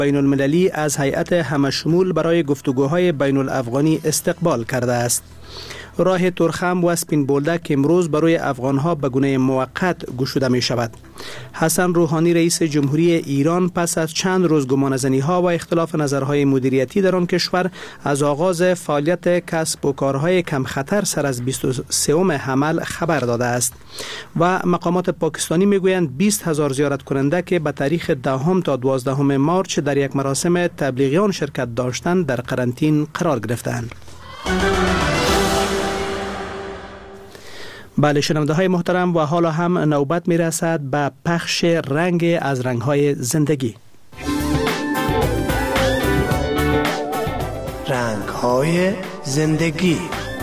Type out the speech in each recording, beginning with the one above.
بین المللی از هیئت همشمول برای گفتگوهای بین الافغانی استقبال کرده است. راه ترخم و سپین بولدک امروز برای افغانها به گونه موقت گشوده می شود. حسن روحانی رئیس جمهوری ایران پس از چند روز گمانه‌زنی ها و اختلاف نظرهای مدیریتی در آن کشور از آغاز فعالیت کسب و کارهای کم خطر سر از 23 حمل خبر داده است و مقامات پاکستانی میگویند 20,000 زیارت کننده که به تاریخ 10 تا 12 مارچ در یک مراسم تبلیغی آن شرکت داشتند در قرنطین قرار گرفتند. بله شنونده های محترم، و حالا هم نوبت می رسد به پخش رنگ از رنگ های زندگی. رنگ های زندگی.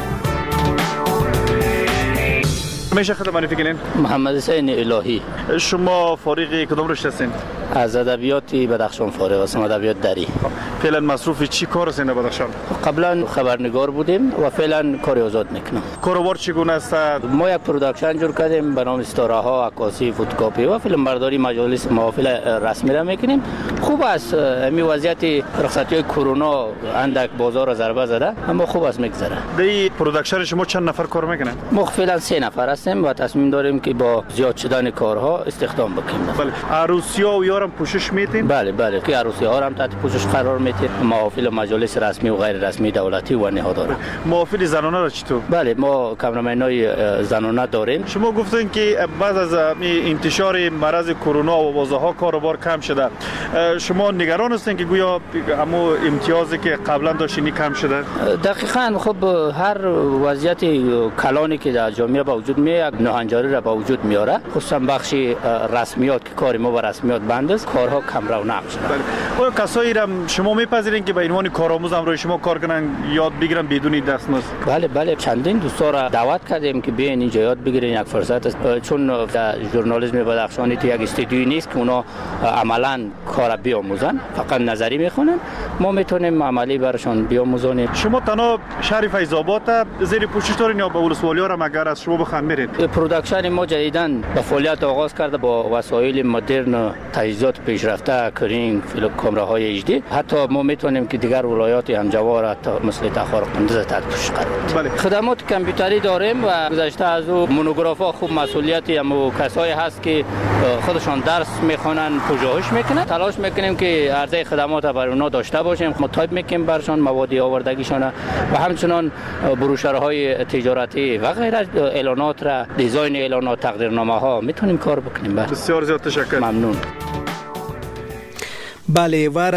میشه خدمت فکرین؟ محمد حسین الهی. شما فارغ کدام رشته هستین؟ از ادبیات بدخشان فارغ هستم، ادبیات دری. فعلا مصروف چی کار هستین در بدخشان؟ قبلا خبرنگار بودیم و فعلا کار آزاد میکنم. کاروبار چگونه است؟ ما یک پروداکشن جور کردیم به نام ستاره ها، عکاسی، فتوکپی و فیلم برداری، مجالس محافل رسمی را میکنیم. خوب است. می وضعیت رخصتی های کرونا اندک بازار ضربه زده، اما خوب است میگذره. در پروداکشن شما چند نفر کار میکنن؟ ما فعلا 3 نفر هستیم و تصمیم داریم که با زیاد شدن کارها استخدام بکنیم. بله. عروسی‌ها و یارم پوشش میتین؟ بله که عروسی‌ها هم تحت پوشش قرار میتین. محافل مجالس رسمی و غیر رسمی دولتی و نهاداره. محافل زنانه را چطور؟ بله ما کامرامنای زنانه داریم. شما گفتین که بعد از انتشار مرض کرونا و بازارها کاروبار کم شده. شما نگران هستین که گویا همو امتیازی که قبلا داشتین کم شده؟ دقیقاً. خب هر وضعیت کلانی که در جامعه با وجود میاد، ناهنجاری را با وجود میاره، خصوصا بخش رسمیات که کار ما با رسمیات بند است، کارها کم رونق شده. آیا کسایی را شما میپذیرین که به عنوان کارآموز هم روی شما کار کنن، یاد بگیرن بدون دستمزد؟ بله چندین دوستا را دعوت کردیم که بیاین اینجا یاد بگیرین. یک فرصت است، چون در ژورنالیسم بدخشان یک استودیویی نیست که اونا عملاً کار بیاموزن، فقط نظری میخونن. ما میتونیم عملی برشان بیاموزونیم. شما تنها شهر فیض آباد زیر پوشش دارین یا به ولسوالی ها را مگر از شما بخوام میرین؟ پروداکشن ما جدیداً به فعالیت آغاز کرده با وسایل مدرن، تجهیزات پیشرفته، کرینگ، فیلم کامراهای HD. حتی ما میتونیم که دیگر ولایات همجوار مثل تخار قندوز تحت پوشش قرار بدیم. بله. خدمات کامپیوتری داریم و گذشته از او مونوگرافا خوب مسئولیتی هم کسایی هست که خودشان درس میخوانن، پژوهش میکنن. تلاش میکنیم که عرضه خدمات برای اونها داشته باشیم. ما تایپ میکنیم برشان مواد آوردگیشان و همچنان بروشورهای تجارتی و غیره، اعلانات را، دیزاین اعلانات، تقدیرنامه ها میتونیم کار بکنیم. بسیار زیاد تشکر. ممنون. بله و